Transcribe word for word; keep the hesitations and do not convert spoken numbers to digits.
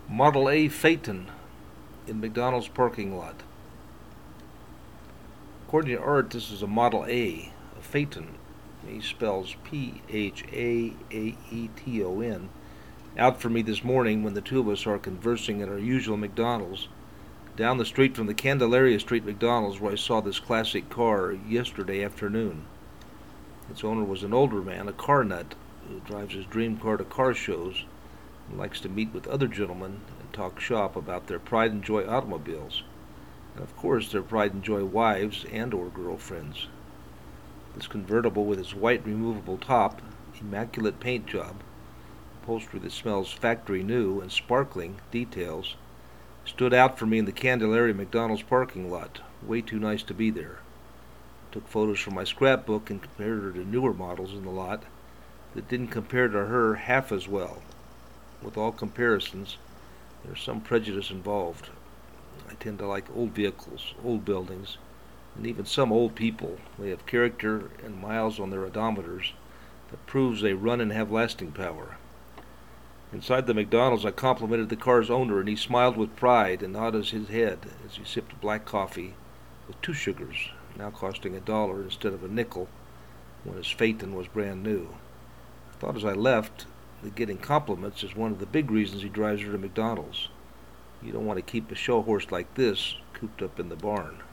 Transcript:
Model A Phaeton in McDonald's parking lot. According to Art, this is a Model A, a Phaeton. He spells P H A A E T O N. Out for me this morning when the two of us are conversing at our usual McDonald's, down the street from the Candelaria Street McDonald's where I saw this classic car yesterday afternoon. Its owner was an older man, a car nut, who drives his dream car to car shows and likes to meet with other gentlemen and talk shop about their pride and joy automobiles, and of course their pride and joy wives and or girlfriends. This convertible with its white removable top, immaculate paint job, upholstery that smells factory new, and sparkling details, stood out for me in the Candelaria McDonald's parking lot. Way too nice to be there. Took photos from my scrapbook and compared her to newer models in the lot that didn't compare to her half as well. With all comparisons, there's some prejudice involved. I tend to like old vehicles, old buildings, and even some old people. They have character and miles on their odometers that proves they run and have lasting power. Inside the McDonald's, I complimented the car's owner, and he smiled with pride and nodded his head as he sipped black coffee with two sugars, now costing a dollar instead of a nickel when his Phaeton was brand new. I thought as I left that getting compliments is one of the big reasons he drives her to McDonald's. You don't want to keep a show horse like this cooped up in the barn.